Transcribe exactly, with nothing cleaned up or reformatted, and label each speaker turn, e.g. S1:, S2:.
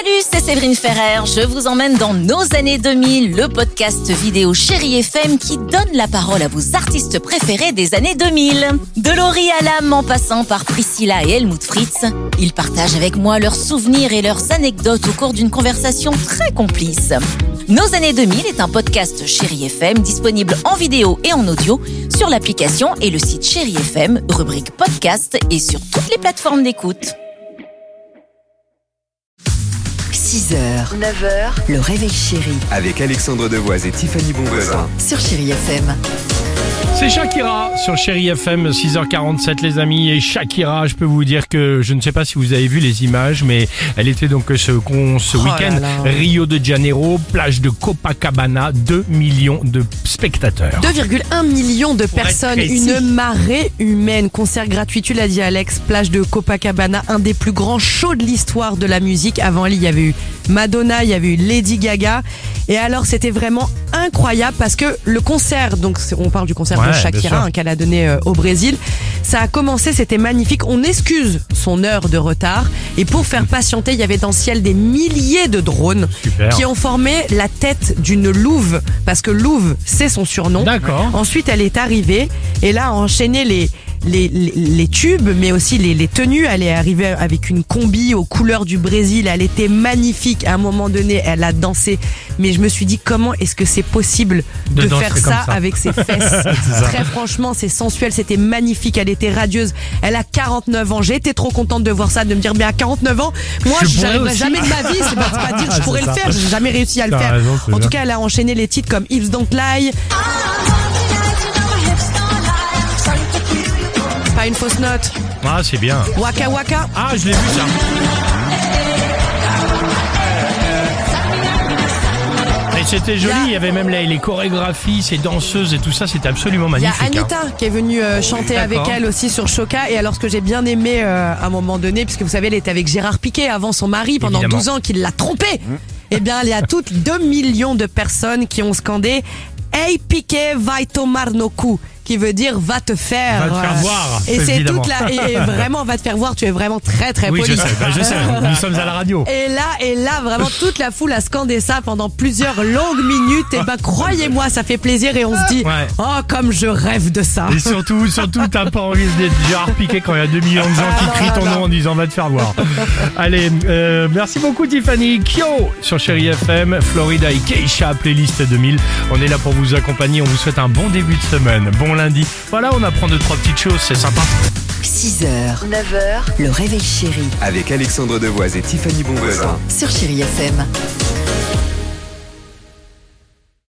S1: Salut, c'est Séverine Ferrer. Je vous emmène dans nos années deux mille, le podcast vidéo Chérie F M qui donne la parole à vos artistes préférés des années deux mille. De Laurie Hallam en passant par Priscilla et Helmut Fritz, ils partagent avec moi leurs souvenirs et leurs anecdotes au cours d'une conversation très complice. Nos années deux mille est un podcast Chérie F M disponible en vidéo et en audio sur l'application et le site Chérie F M, rubrique podcast et sur toutes les plateformes d'écoute.
S2: six heures, neuf heures, le réveil chéri.
S3: Avec Alexandre Devoise et Tiffany Bonvoisin.
S2: Sur Chérie F M.
S4: C'est Shakira sur Chérie F M, six heures quarante-sept les amis. Et Shakira, je peux vous dire que je ne sais pas si vous avez vu les images, mais elle était donc ce, ce
S5: Oh
S4: week-end,
S5: là là.
S4: Rio de Janeiro, plage de Copacabana, deux millions de spectateurs.
S5: deux virgule un millions de
S4: Pour être
S5: personnes,
S4: précis.
S5: une marée humaine. Concert gratuit, tu l'as dit Alex, plage de Copacabana, un des plus grands shows de l'histoire de la musique. Avant lui, il y avait eu Madonna, il y avait eu Lady Gaga. Et alors, c'était vraiment incroyable parce que le concert, donc on parle du concert
S4: Ouais,
S5: de
S4: bien sûr.
S5: Shakira hein, qu'elle a donné euh, au Brésil, ça a commencé, c'était magnifique. On excuse son heure de retard. Et pour faire patienter, il y avait dans le ciel des milliers de drones
S4: Super.
S5: qui ont formé la tête d'une louve, parce que louve, c'est son surnom.
S4: D'accord.
S5: Ensuite, elle est arrivée et là, a enchaîné les, les, les, les tubes, mais aussi les, les tenues. Elle est arrivée avec une combi aux couleurs du Brésil. Elle était magnifique. À un moment donné, elle a dansé. Mais je me suis dit, comment est-ce que c'est possible
S4: De
S5: de,
S4: danser
S5: faire
S4: comme
S5: ça,
S4: ça.
S5: avec ses fesses? Très franchement, c'est sensuel. C'était magnifique. Elle était radieuse. Elle a quarante-neuf ans. J'ai été trop contente de voir ça, de me dire, mais à quarante-neuf ans, moi,
S4: Je
S5: je
S4: pourrais
S5: n'arriverai
S4: aussi.
S5: jamais de ma vie. C'est pas, c'est pas dire que je
S4: C'est
S5: pourrais le
S4: ça.
S5: faire. J'ai jamais réussi à le
S4: T'as
S5: faire.
S4: raison, c'est
S5: En
S4: bien.
S5: tout cas, elle a enchaîné les titres comme Hips Don't Lie. Pas une fausse note.
S4: Ah, c'est bien.
S5: Waka Waka.
S4: Ah, je l'ai vu ça. Et c'était joli, il y avait même les, les chorégraphies, ces danseuses et tout ça, c'était absolument
S5: Il y a
S4: magnifique. hein.
S5: Anita qui est venue euh, chanter avec
S4: D'accord.
S5: elle aussi sur Choca. Et alors ce que j'ai bien aimé euh, à un moment donné, puisque vous savez, elle était avec Gérard Piquet avant son mari pendant
S4: Évidemment.
S5: douze ans, qu'il l'a trompée. Eh bien, il y a toutes deux millions de personnes qui ont scandé Hey Piquet, vai tomar no cu, qui veut dire va te faire.
S4: Va te faire
S5: euh,
S4: voir,
S5: Et c'est
S4: évidemment.
S5: toute la. Et, et vraiment, va te faire voir, tu es vraiment très très
S4: Oui,
S5: poli.
S4: je sais, bah, je sais, nous sommes à la radio.
S5: Et là, et là, vraiment, toute la foule a scandé ça pendant plusieurs longues minutes. Et ben, croyez-moi, ça fait plaisir et on se dit,
S4: Ouais.
S5: oh, comme je rêve de ça.
S4: Et surtout, surtout, t'as pas envie d'être Gérard Piquet quand il y a deux millions de gens qui crient ton nom en disant va te faire voir. Allez, euh, merci beaucoup Tiffany. Kyo sur Chérie F M, Florida et Keisha, playlist deux mille. On est là pour vous accompagner, on vous souhaite un bon début de semaine, bon lundi. Voilà, on apprend deux, trois petites choses, c'est sympa.
S2: six heures, neuf heures, le réveil chéri.
S3: Avec Alexandre Devoise et Tiffany Bonvoisin.
S2: Sur Chérie F M.